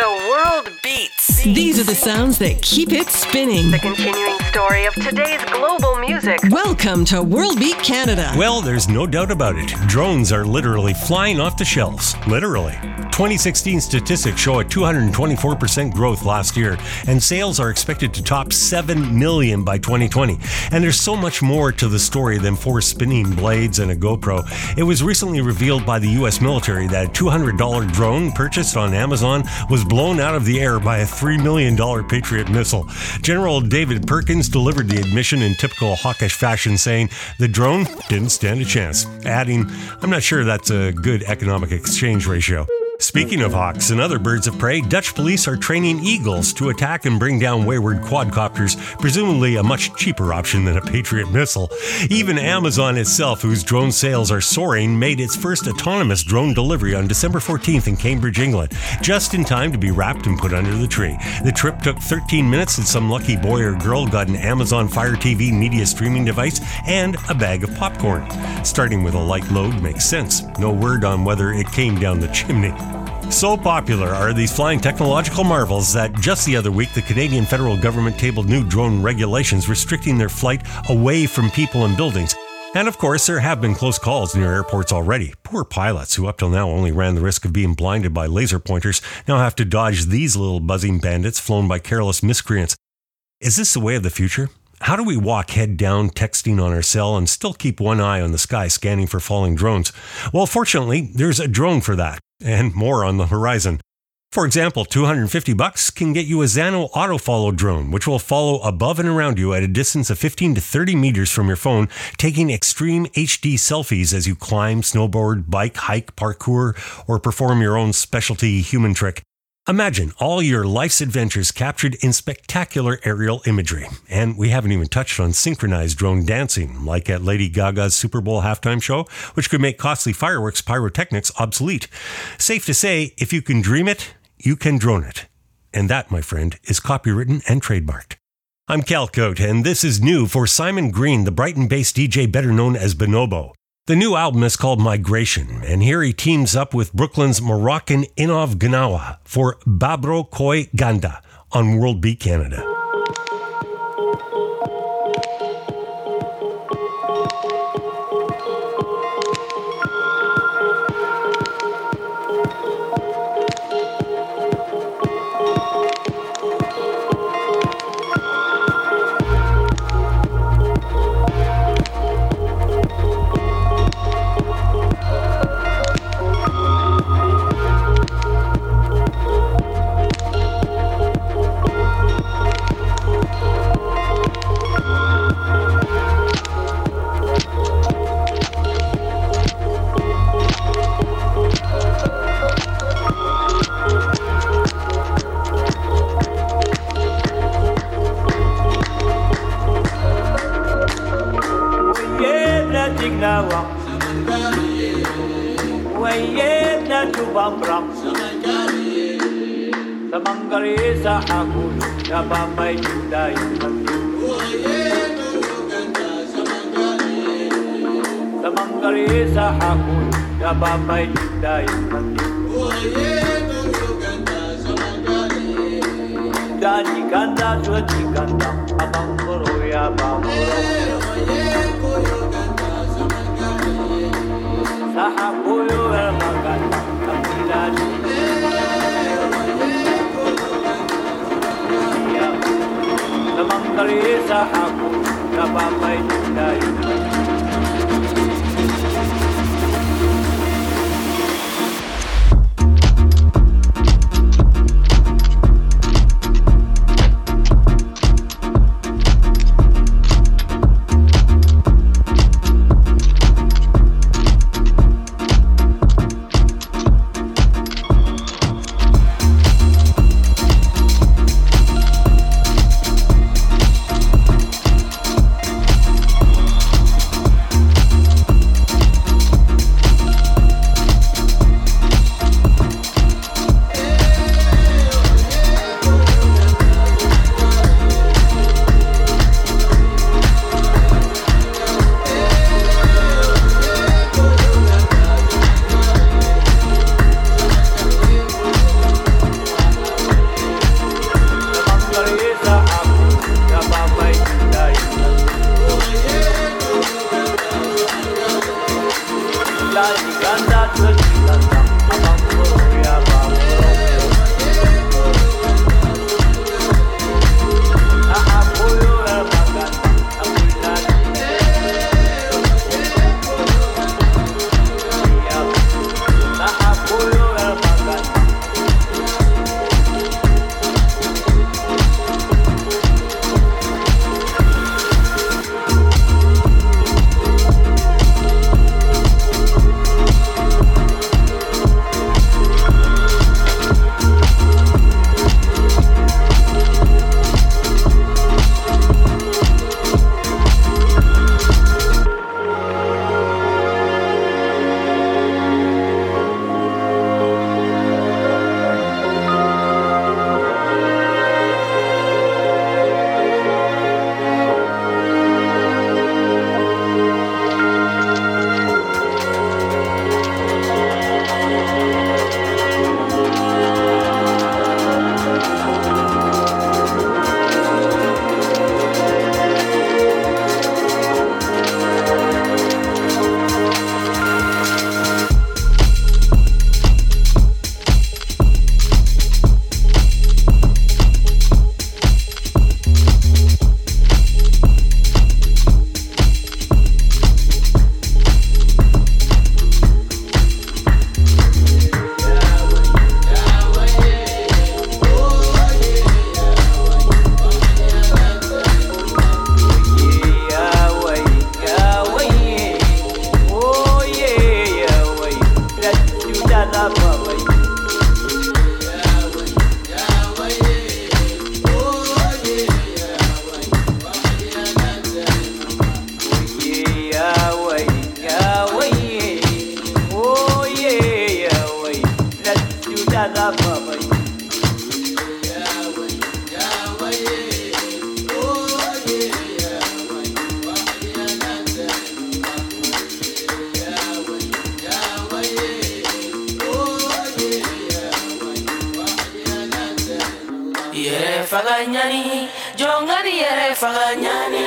The world beats. These are the sounds that keep it spinning. The continuing story of today's global music. Welcome to World Beat Canada. Well, there's no doubt about it. Drones are literally flying off the shelves. Literally. 2016 statistics show a 224% growth last year, and sales are expected to top 7 million by 2020. And there's so much more to the story than 4 spinning blades and a GoPro. It was recently revealed by the U.S. military that a $200 drone purchased on Amazon was blown out of the air by a $3 million Patriot missile. General David Perkins delivered the admission in typical hawkish fashion, saying the drone didn't stand a chance, adding, "I'm not sure that's a good economic exchange ratio." Speaking of hawks and other birds of prey, Dutch police are training eagles to attack and bring down wayward quadcopters, presumably a much cheaper option than a Patriot missile. Even Amazon itself, whose drone sales are soaring, made its first autonomous drone delivery on December 14th in Cambridge, England, just in time to be wrapped and put under the tree. The trip took 13 minutes and some lucky boy or girl got an Amazon Fire TV media streaming device and a bag of popcorn. Starting with a light load makes sense. No word on whether it came down the chimney. So popular are these flying technological marvels that just the other week the Canadian federal government tabled new drone regulations restricting their flight away from people and buildings. And of course, there have been close calls near airports already. Poor pilots, who up till now only ran the risk of being blinded by laser pointers, now have to dodge these little buzzing bandits flown by careless miscreants. Is this the way of the future? How do we walk head down, texting on our cell, and still keep one eye on the sky scanning for falling drones? Well, fortunately, there's a drone for that, and more on the horizon. For example, $250 can get you a Zano AutoFollow drone, which will follow above and around you at a distance of 15 to 30 meters from your phone, taking extreme HD selfies as you climb, snowboard, bike, hike, parkour, or perform your own specialty human trick. Imagine all your life's adventures captured in spectacular aerial imagery. And we haven't even touched on synchronized drone dancing, like at Lady Gaga's Super Bowl halftime show, which could make costly fireworks pyrotechnics obsolete. Safe to say, if you can dream it, you can drone it. And that, my friend, is copywritten and trademarked. I'm Cal Cote, and this is new for Simon Green, the Brighton-based DJ better known as Bonobo. The new album is called Migration, and here he teams up with Brooklyn's Moroccan Inov Gnawa for Babro Koi Ganda on World Beat Canada. Faganyani, jongani yere faganyani.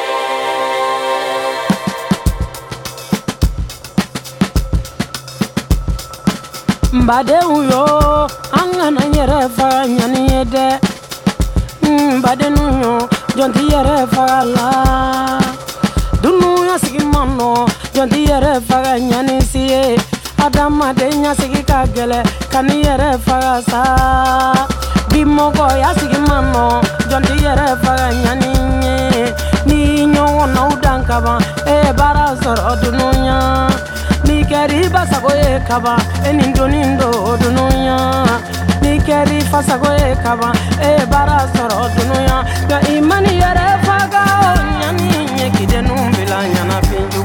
Mbade uyo, angana yere faganyani de. Mbade nuyo, jonti yere fagala. Dunu ya sigi mano, jonti yere faganyani siye. Adama de nya sigi kagele, kani yere fagasa. Bimoko ya sigi mano, jonti yere faganyani nye. Ni nyono udankaba, bara soro dununya. Ni keri basago kaba, nindo dununya. Ni keri fasago kaba, bara soro dununya. Ga imani yere faga nyani nye kidenu bila nyana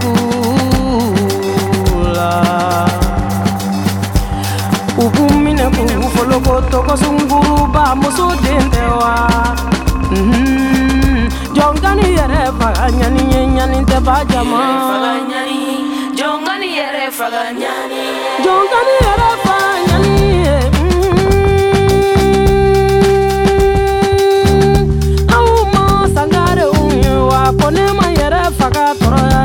pinjugula. Ubumine kufolo toko sunguru ba muso dendewa. Jongani yere faganyani nyani te bajama. Jongani yere faganyani. Jongani yere faganyani. Auma sangare unyewa kone ma yere fagatoroya.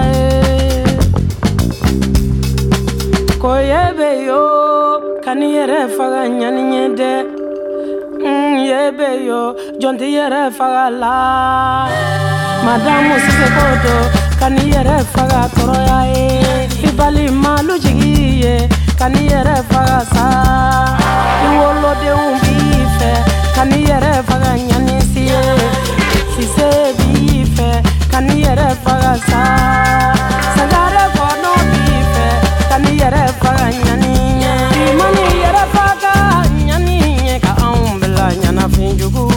Koyebe yo kani yere faganyani nyede. Yebe yo jonti yere fagala. Madamu sise kodo kani yere fagatoroya. Ibali malu jigiye kani yere fagasa. Iwolo de umbife kani yere faganyani siye. Sise bife kani yere fagasa. Sagare kono bife kani yere faganyani. Imani yere faganyani ka aumbela nyana finjugula.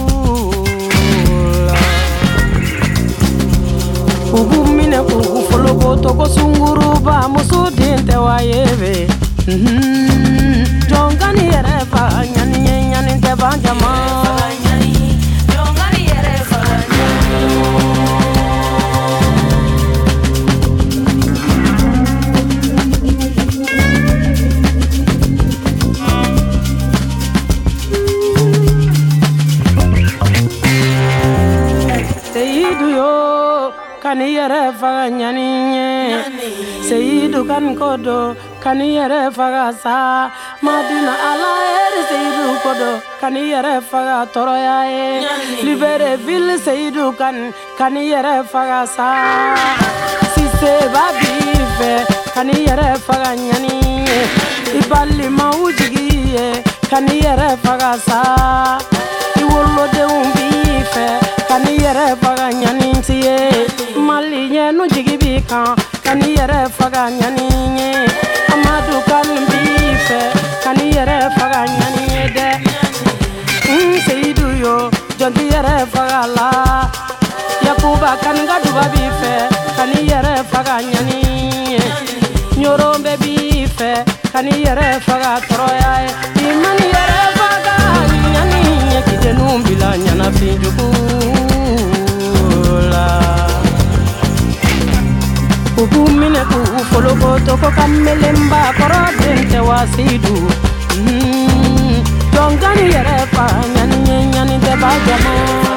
Ubumine kufolo toko sunguru ba muso dente wa yebe. Jongani yere faganyani nyani te banjama. Jongani yere faganyani. Seyidu yo kani yere faganyani. Seyidu kan kodo kani yere fagasa. Madina ala ere Seyidu kodo kani yere fagatoroya. Libere ville Seyidu kani yere fagasa. Sise babife kani yere faganyani. Ibali maujigiye kani yere fagasa. Iwolo de umbife kani yere faganyani tiye. Mali nyenu jigibika kani yere faganyani nye. Amadu kan bife kani yere faganyani de. Seyidu yo jonti yere fagala. Yakuba kan gaduba bife kani yere faganyani. Nyorombe bife kani yere fagatoroya. Imani yere faganyani kidenu bila nyana finjugula. Ubumine kufolo toko kamelemba koro dente wasidu. Jongani yere faganyani nyani te bajama.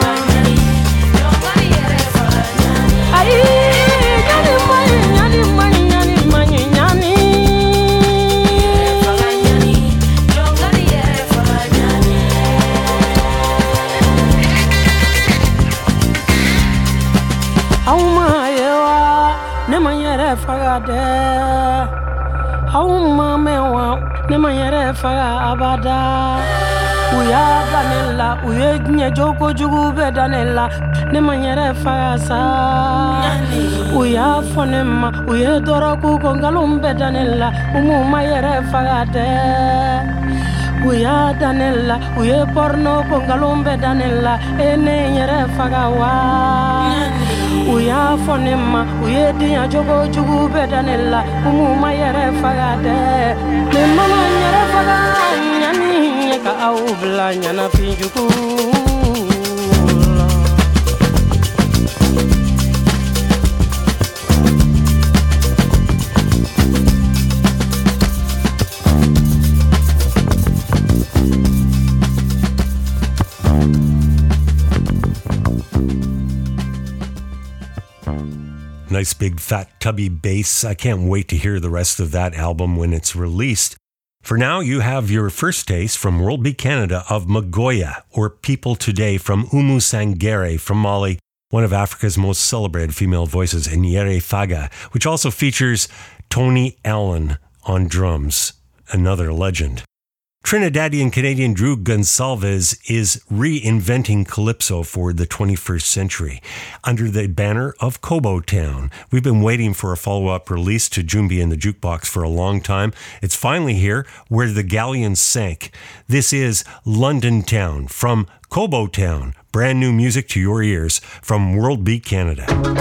Ay nyani mani nyani. Jongani yere faganyani. Auma yewa ne ma yere fagade. Auma mewa ne ma yere faga abada. Uya danella uye nye joko jugu be danella ne ma yere fagasa. Uya fonema uye doroku kongalum be danella ma yere fagade. Uya danella uye porno kongalum be danella ene yere fagawa. Uya fonema uye diya jogo jugu bedanella ma yere fagade. Me mama yere faganyani. fijuku. Nice big fat tubby bass. I can't wait to hear the rest of that album when it's released. For now, you have your first taste from World Beat Canada of Magoya, or People Today, from Umu Sangare from Mali, one of Africa's most celebrated female voices, and Yere Faga, which also features Tony Allen on drums, another legend. Trinidadian Canadian Drew Gonsalves is reinventing calypso for the 21st century under the banner of Kobo Town. We've been waiting for a follow-up release to Jumbi in the Jukebox for a long time. It's finally here, Where the Galleon Sank. This is London Town from Kobo Town. Brand new music to your ears from World Beat Canada.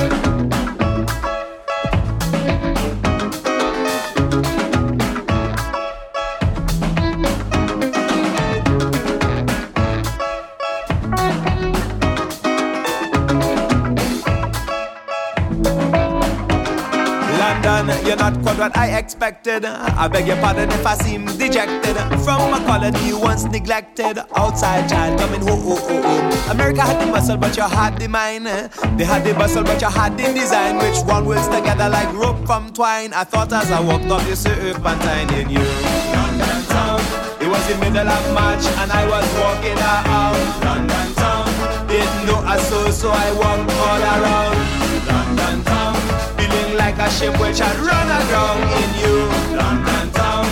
You're not quite what I expected. I beg your pardon if I seem dejected. From a colony once neglected. Outside child coming home. America had the muscle but you had the mind. They had the bustle but you had the design. Which one wills together like rope from twine. I thought as I walked up you serpentine in you. London town. It was the middle of March and I was walking out. London town. Didn't know I saw so I walked all around. London town. Feeling like a ship which had run aground in you, London town.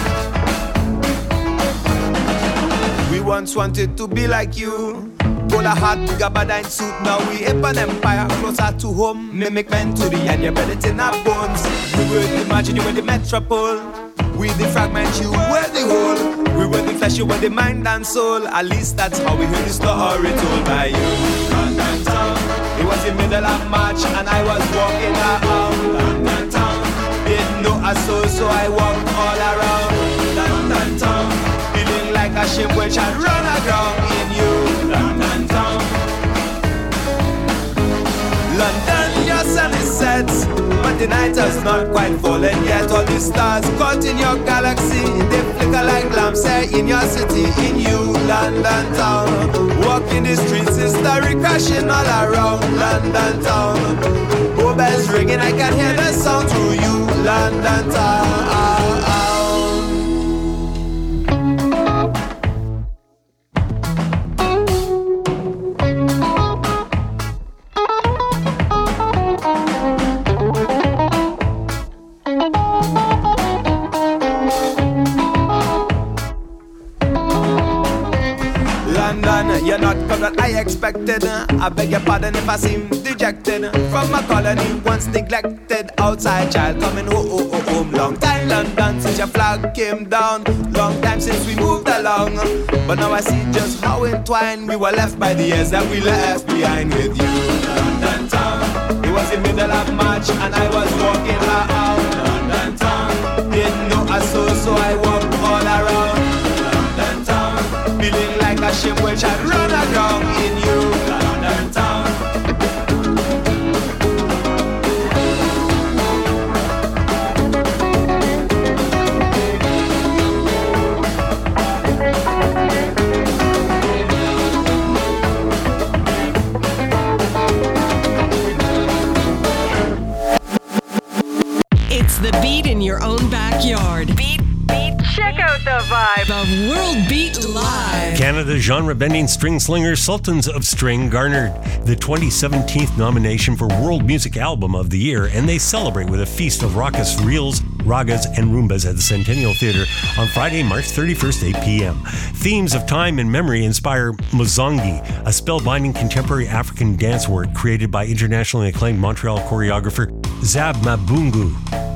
We once wanted to be like you. Bowler hat, gabardine suit, now we hip an empire closer to home. Mimic men to the end, you bet it in our bones. We would imagine you in the metropole. We the fragment, you were the whole. We were the flesh, you were the mind and soul. At least that's how we heard the story told by you, London town. It was the middle of March and I was walking around London town. Didn't know I saw so I walked all around London town. Feeling like a ship which had run aground in you, London town. London, your sun is set, but the night has not quite fallen yet. All the stars caught in your galaxy, they flicker like lamps here in your city, in you, London town. Walking the streets, history crashing all around London town. Oh, bells ringing, I can hear the sound through you, London town. You're not come what I expected. I beg your pardon if I seem dejected. From a colony once neglected. Outside child coming home. Long time London since your flag came down. Long time since we moved along. But now I see just how entwined we were left by the years that we left behind with you, London town. It was the middle of March and I was walking around London town. Didn't know I saw so I walked all around London town. Feeling like a ship which had run aground in you, London town. It's the beat in your own backyard. Beat, check out the vibe of World Beat Live. Canada's genre-bending string slinger Sultans of String garnered the 2017 nomination for World Music Album of the Year, and they celebrate with a feast of raucous reels, ragas, and rumbas at the Centennial Theatre on Friday, March 31st, 8 p.m. Themes of time and memory inspire Muzongi, a spellbinding contemporary African dance work created by internationally acclaimed Montreal choreographer Zab Mabungu.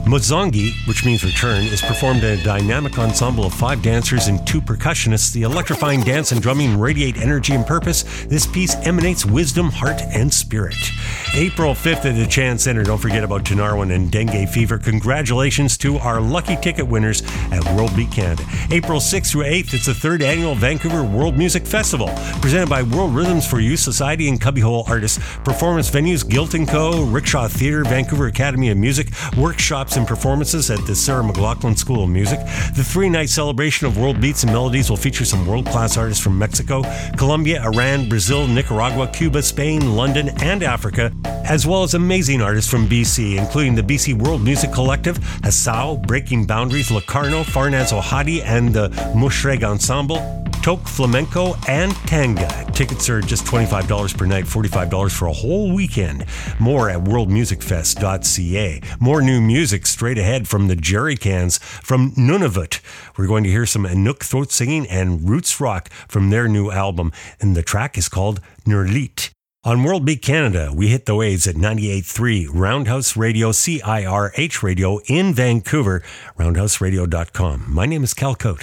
Mozongi, which means return, is performed in a dynamic ensemble of 5 dancers and 2 percussionists. The electrifying dance and drumming radiate energy and purpose. This piece emanates wisdom, heart, and spirit. April 5th at the Chan Center. Don't forget about Tinarwan and dengue fever. Congratulations to our lucky ticket winners at World Beat Canada. April 6th through 8th, it's the 3rd annual Vancouver World Music Festival, presented by World Rhythms for Youth Society and Cubbyhole Artists. Performance venues, Guilt & Co., Rickshaw Theatre, Vancouver Academy of Music, workshops and performances at the Sarah McLaughlin School of Music. The 3-night celebration of World Beats and Melodies will feature some world-class artists from Mexico, Colombia, Iran, Brazil, Nicaragua, Cuba, Spain, London, and Africa, as well as amazing artists from BC, including the BC World Music Collective, Hassau, Breaking Boundaries, Locarno, Farnaz Ohadi, and the Mushreg Ensemble, Tok Flamenco, and Tanga. Tickets are just $25 per night, $45 for a whole weekend. More at worldmusicfest.ca. More new music straight ahead from the Jerry Cans from Nunavut. We're going to hear some Inuk throat singing and roots rock from their new album, and the track is called Nurlit. On World Beat Canada, we hit the waves at 98.3 Roundhouse Radio, CIRH Radio in Vancouver, roundhouseradio.com. My name is Cal Cote.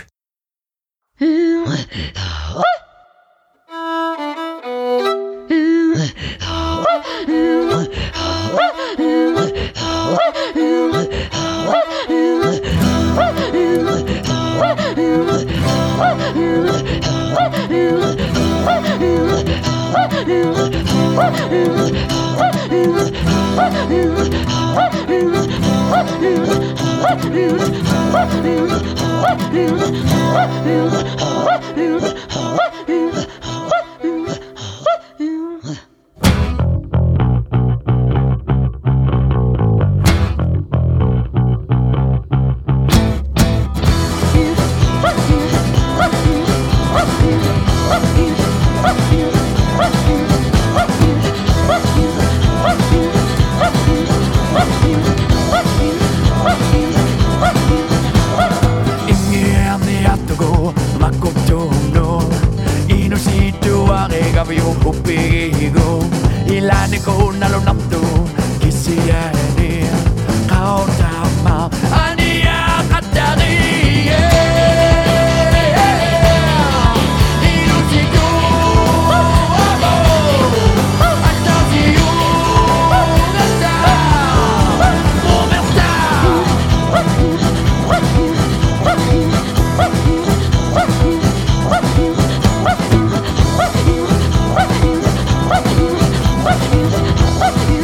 What?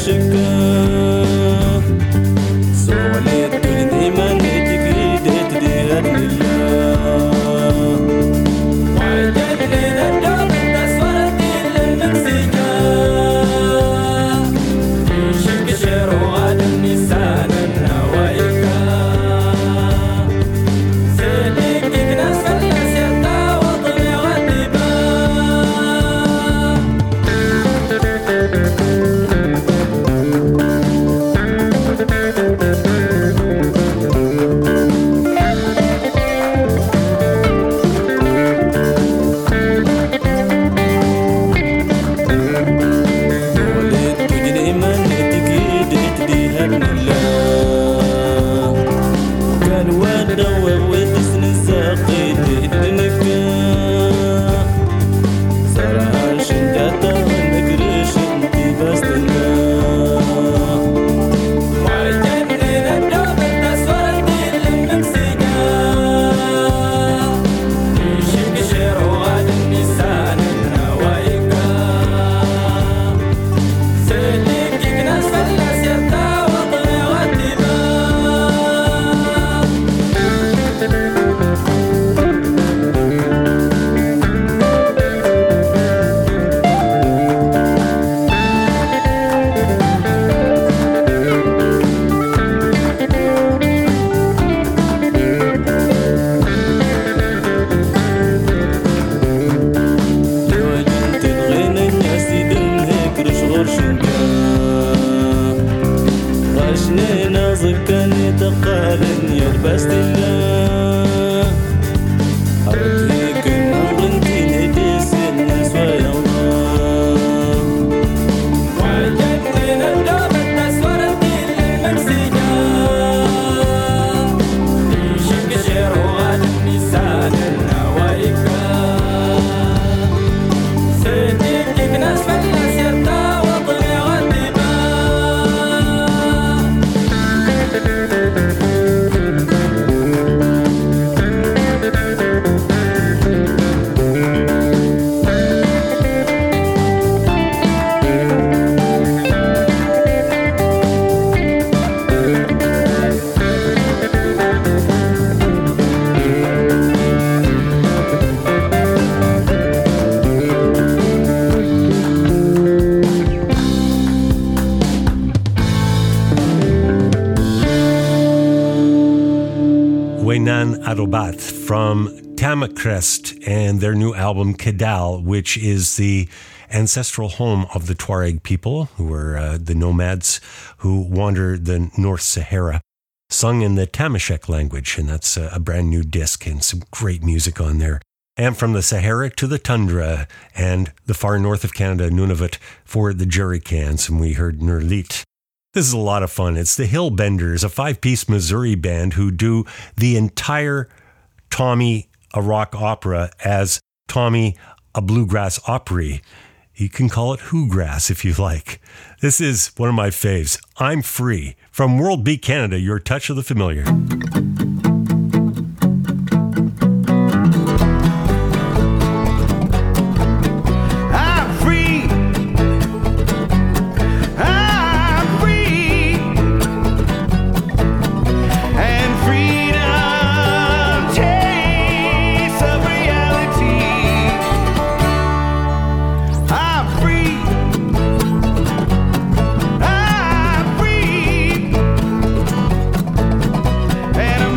Adobat from Tamakhrest and their new album Kidal, which is the ancestral home of the Tuareg people, who are the nomads who wander the North Sahara, sung in the Tamashek language, and that's a brand new disc and some great music on there. And from the Sahara to the tundra and the far north of Canada, Nunavut, for the Jerrycans, and we heard Nerlit. This is a lot of fun. It's the Hillbenders, a 5-piece Missouri band who do the entire Tommy, a rock opera, as Tommy, a bluegrass opry. You can call it Whograss if you like. This is one of my faves. I'm Free. From World Beat Canada, your touch of the familiar. And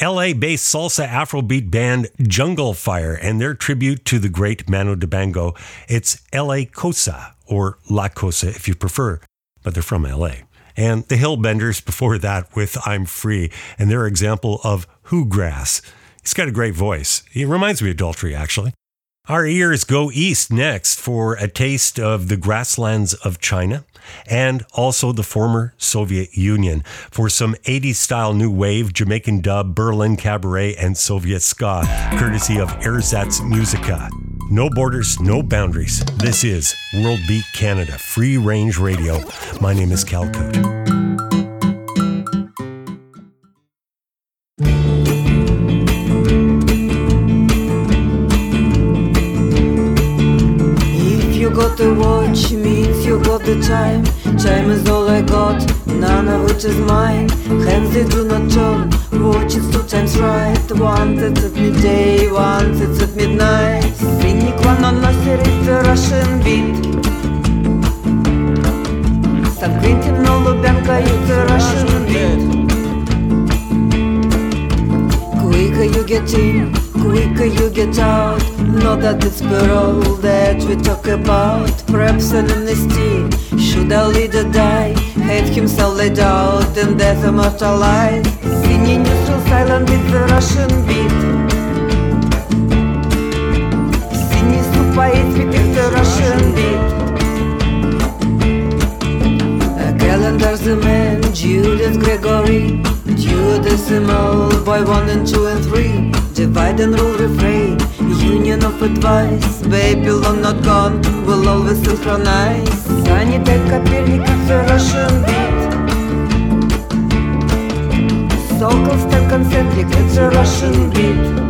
LA-based salsa Afrobeat band Jungle Fire and their tribute to the great Manu Dibango. It's LA Cosa, or La Cosa if you prefer, but they're from LA. And the Hillbenders before that with I'm Free, and their example of Who Grass. He's got a great voice. He reminds me of Daltrey, actually. Our ears go east next for a taste of the grasslands of China and also the former Soviet Union for some 80s style new wave, Jamaican dub, Berlin cabaret, and Soviet ska, courtesy of Ersatz Musica. No borders, no boundaries. This is World Beat Canada, free range radio. My name is Cal Cote. Got the watch means you got the time. Time is all I got, none of it is mine. Hands they do not turn, watch is 2 times right. Once it's at midday, once it's at midnight. Sine qua non nostra is the Russian beat. San Quentin no Lubyanka is the Russian beat. Quicker you get in, quicker you get out. Not that it's parole that we talk about. Perhaps an amnesty, should our leader die? Had himself laid out in death immortalized. Singing neutral silent with the Russian beat. Singing poetry with the Russian beat. A calendar's the man, Julius Gregory. Duodecimal, boy 1 and 2 and 3. Divide and rule refrain, union of advice. Babylon not gone, will always synchronize. Sanitary Copernic is the Russian beat. Sokol star concentric, it's a Russian beat.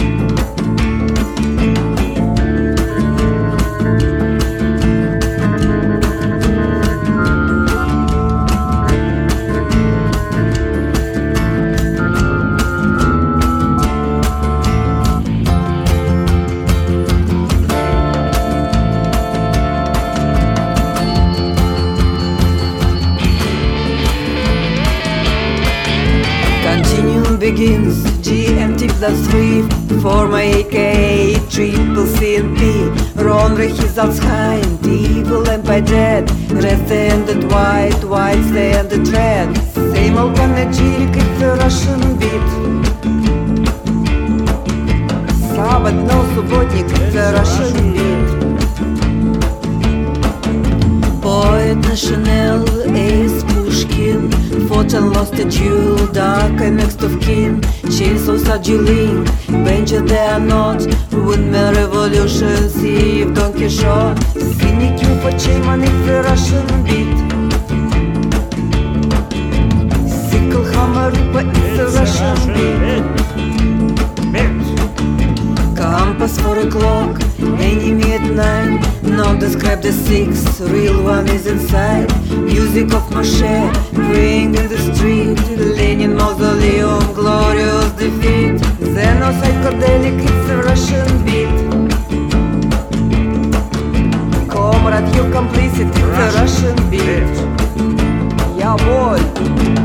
Begins GMT +3 for my AKA Triple C and P. Ron Rechisalsheim, Evil and by Dead. Red stay ended white, white stay ended red. Same old panegyric, it's a Russian beat. Sabbath, no Subotnik, it's a Russian beat. Poet National, Ace Pushkin. Fought and lost a duel, dark and next of kin. Chainsaws are dueling, Benja they are not. Windmill revolution, see if Don Quixote. Cynic you for Chayman, it's a Russian beat. Sickle hammer Reaper, it's a Russian beat. Compass for a clock, enemy at 9. Now describe the 6, real one is inside. Music of Moshe, praying in the street. Lenin mausoleum, glorious defeat. Xeno psychedelic, it's a Russian beat. Comrade, you complicit, it's a Russian beat. Yeah, boy.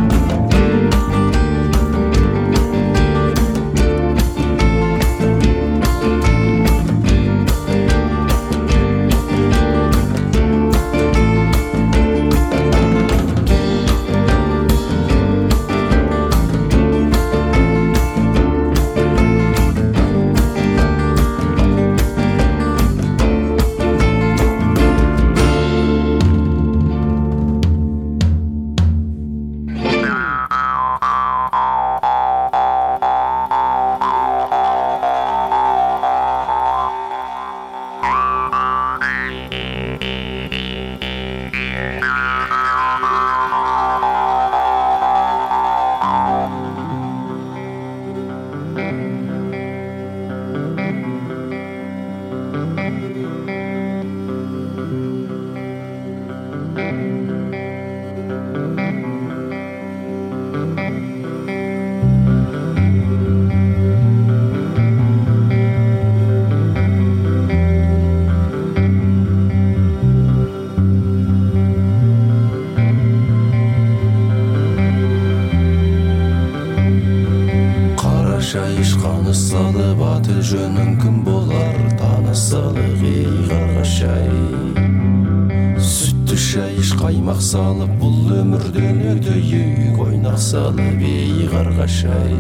Ишқаны салып аты жөнің кім болар танысалық ей қарғашай сүтті шай іш қаймақ салып бұл өмірден өтейік ойнақ салып ей қарғашай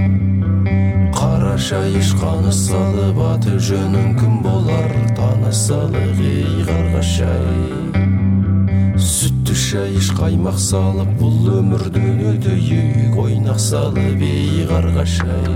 қарашай ишқаны салып аты жөнің кім болар танысалық ей қарғашай сүтті шай іш қаймақ салып бұл өмірден өтейік ойнақ салып ей қарғашай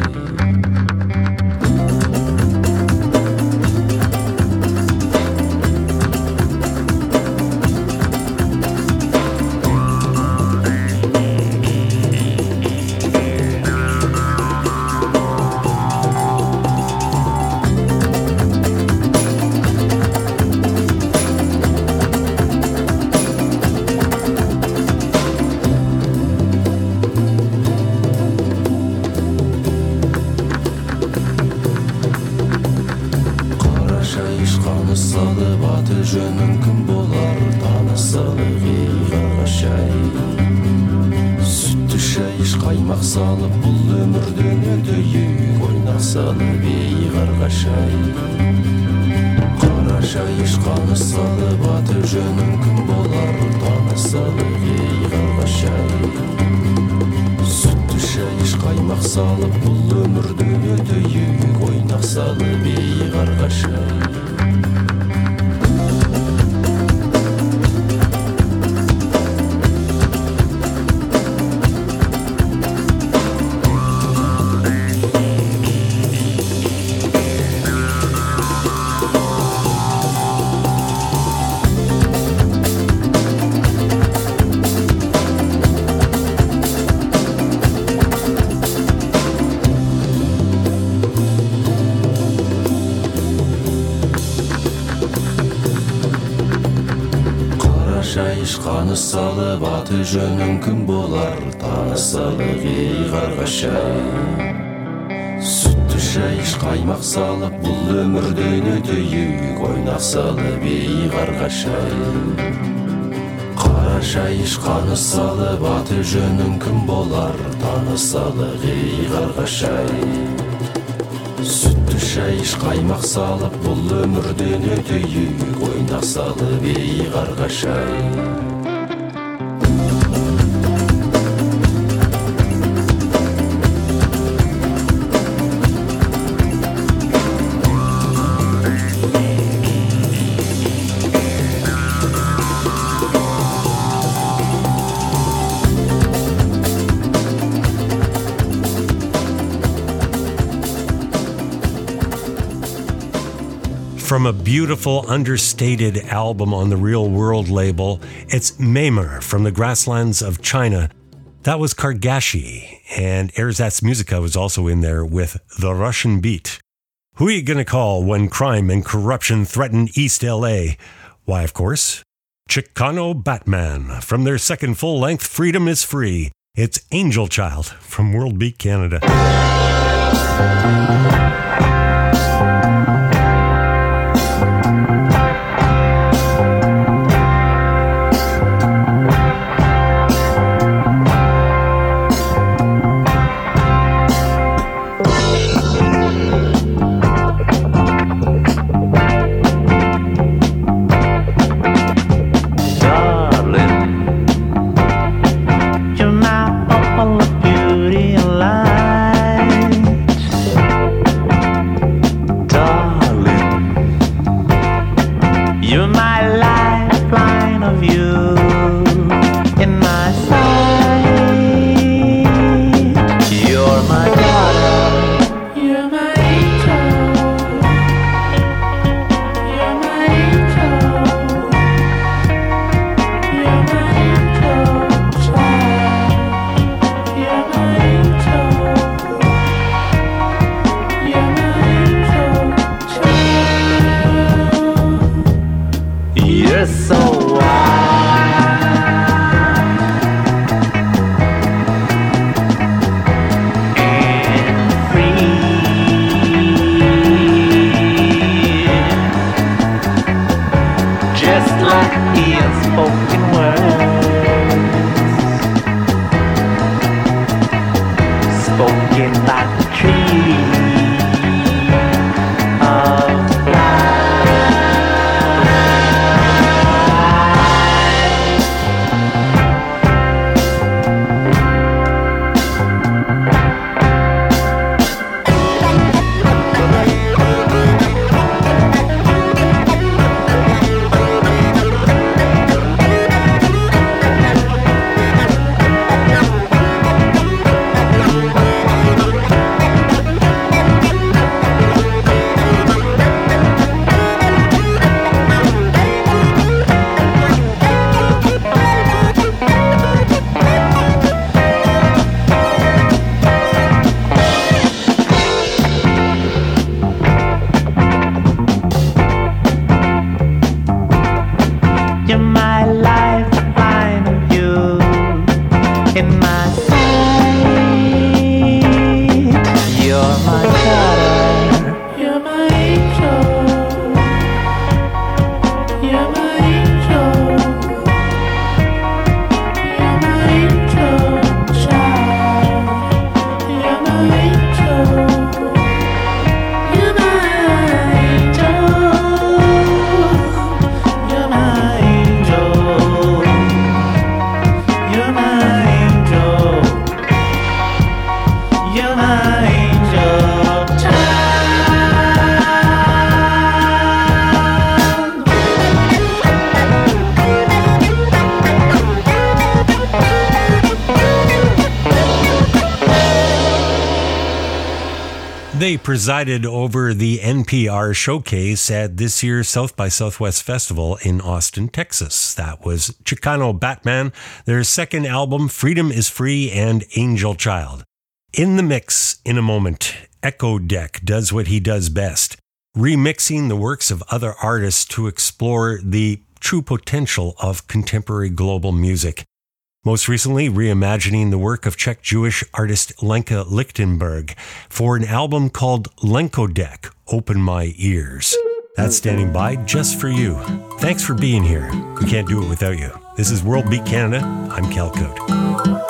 Ишқаны салып аты жөнің кім болар танысалық ей қарғашай сүтті шай іш қаймақ салып бұл өмірден өтейік ойнақ салып ей қарғашай қарашай ишқаны салып аты жөнің кім болар танысалық ей қарғашай сүтті шай іш қаймақ салып бұл өмірден өтейік ойнақ салып ей қарғашай From a beautiful, understated album on the Real World label, it's Meimer from the grasslands of China. That was Kargashi, and Erzatz Musica was also in there with The Russian Beat. Who are you going to call when crime and corruption threaten East LA? Why, of course, Chicano Batman. From their second full-length, Freedom is Free. It's Angel Child from World Beat Canada. Spoken by the trees. They presided over the NPR showcase at this year's South by Southwest Festival in Austin, Texas. That was Chicano Batman, their second album, Freedom is Free, and Angel Child. In the mix in a moment, Echo Deck does what he does best, remixing the works of other artists to explore the true potential of contemporary global music. Most recently, reimagining the work of Czech-Jewish artist Lenka Lichtenberg for an album called Lenko Deck, Open My Ears. That's standing by just for you. Thanks for being here. We can't do it without you. This is World Beat Canada. I'm Cal Cote.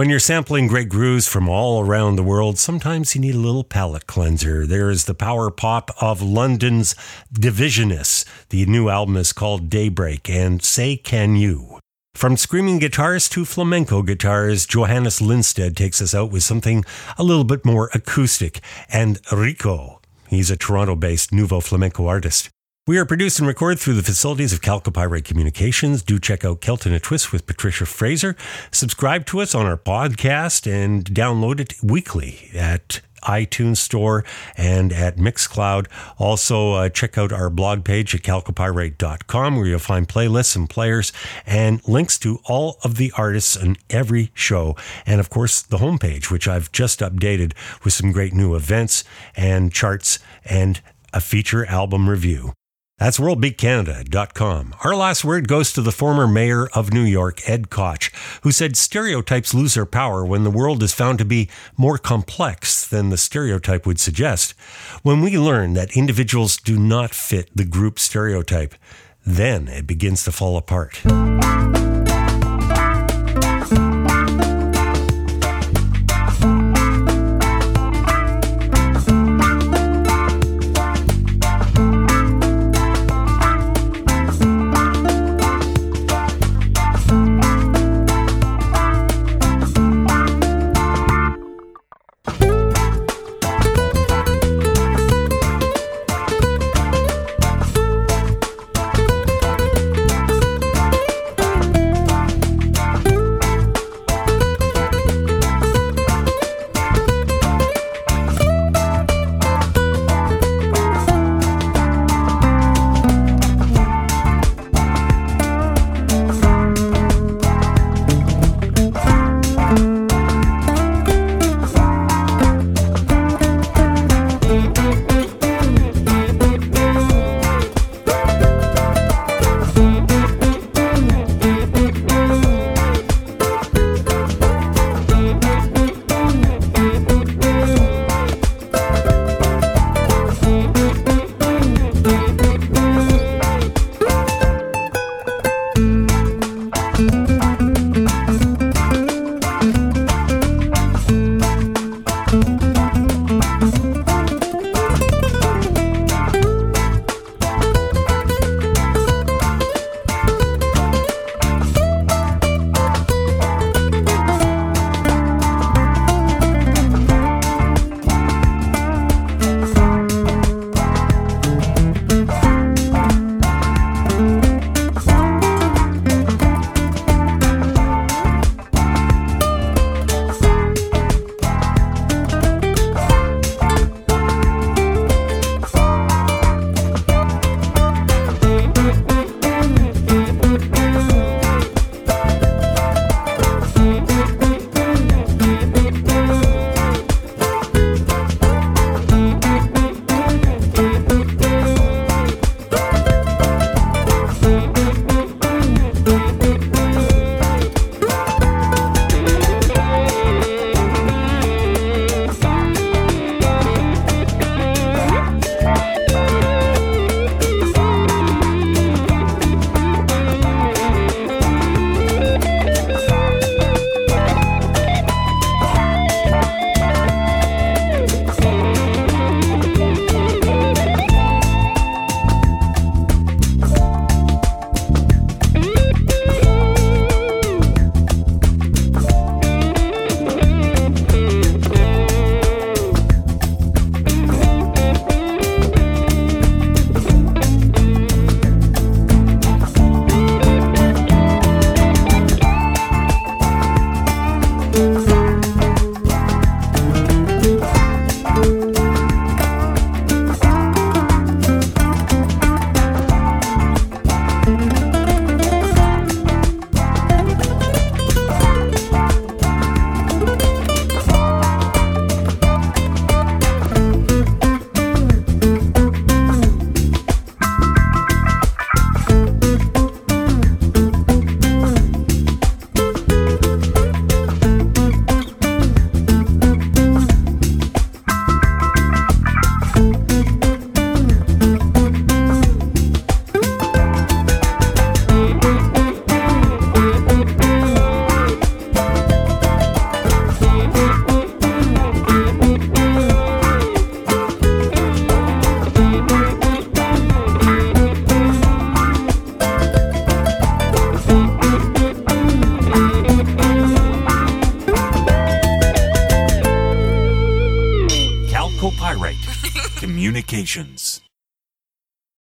When you're sampling great grooves from all around the world, sometimes you need a little palate cleanser. There is the power pop of London's Divisionists. The new album is called Daybreak and Say Can You. From screaming guitars to flamenco guitars, Johannes Lindstedt takes us out with something a little bit more acoustic. And Rico, he's a Toronto-based nouveau flamenco artist. We are produced and recorded through the facilities of Calcopyrite Communications. Do check out Celt in a Twist with Patricia Fraser. Subscribe to us on our podcast and download it weekly at iTunes Store and at Mixcloud. Also, check out our blog page at calcopyrite.com where you'll find playlists and players and links to all of the artists on every show. And of course, the homepage, which I've just updated with some great new events and charts and a feature album review. That's worldbeatcanada.com. Our last word goes to the former mayor of New York, Ed Koch, who said stereotypes lose their power when the world is found to be more complex than the stereotype would suggest. When we learn that individuals do not fit the group stereotype, then it begins to fall apart. Copyright Communications.